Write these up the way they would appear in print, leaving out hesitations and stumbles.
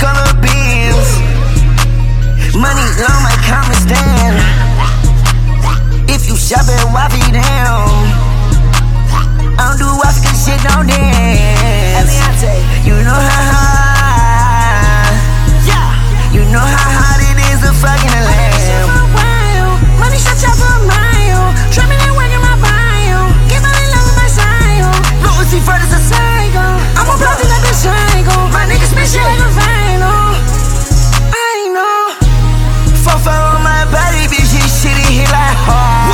color beans. Money on my common stand. If you shop at Waffy down, I don't do Oscar shit, don't dance. You know how hard, you know how hard it is to fucking lamb. Money shot y'all for a mile. Trapping and working my bio. Get money love with my style. Lucy Fred is a Psycho. I'm a block like a psycho. My niggas spin shit like a vinyl. I know. Fuck on my body, bitch, this shit hit like hard.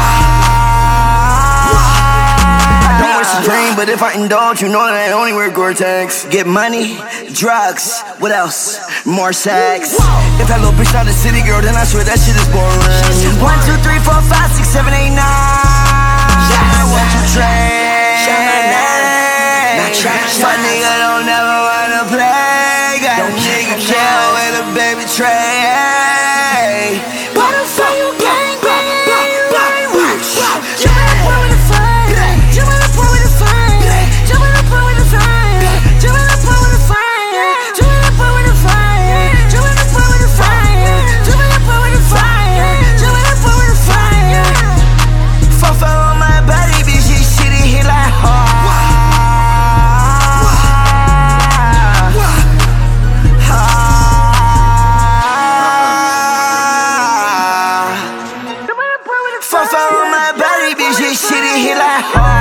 I don't wish to dream, but if I indulge, you know that I only wear Gore-Tex. Get money, drugs, what else? More sex. If that little bitch not a city girl, then I swear that shit is boring. 1, 2, 3, 4, 5, 6, 7, 8, 9. What you trade? My nigga don't never wanna play. Got a nigga kill with a baby tray. Why the fuck you gang bang? You ain't rich. Jump in the pool with the fire. Jump in the pool with the fire. Jump in the pool with the fire. Jump in the pool with the fire. Jump in the pool with the fire. Jump in the pool with the fire. Jump in the pool with the fire. Jump in the pool with the fire. Fuck on my body, bitch, this shit hit like hard. Fuck on my body, bitch, this shit hit like hard.